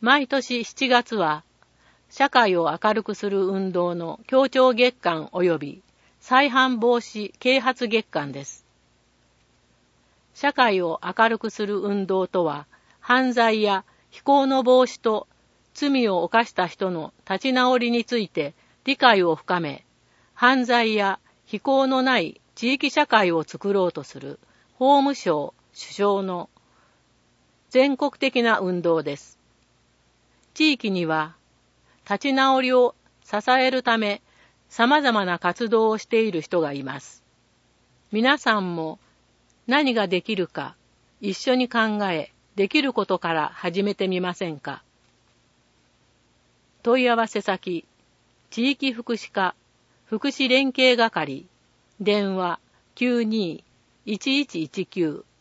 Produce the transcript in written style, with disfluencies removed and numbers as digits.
毎年7月は、社会を明るくする運動の協調月間及び再犯防止啓発月間です。社会を明るくする運動とは、犯罪や非行の防止と罪を犯した人の立ち直りについて理解を深め、犯罪や非行のない地域社会を作ろうとする法務省首相の全国的な運動です。地域には立ち直りを支えるため様々な活動をしている人がいます。皆さんも何ができるか一緒に考え、できることから始めてみませんか。問い合わせ先、地域福祉課、福祉連携係、電話 92-1119